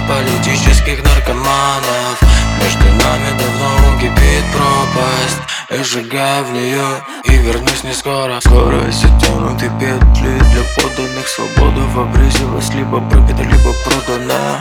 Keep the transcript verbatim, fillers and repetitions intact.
политических наркоманов. Между нами давно кипит пропасть. Я шагаю в нее и вернусь не скоро. Скорость оттянуты петли для подданных. Свобода в обрезе вас либо пропита, либо продана.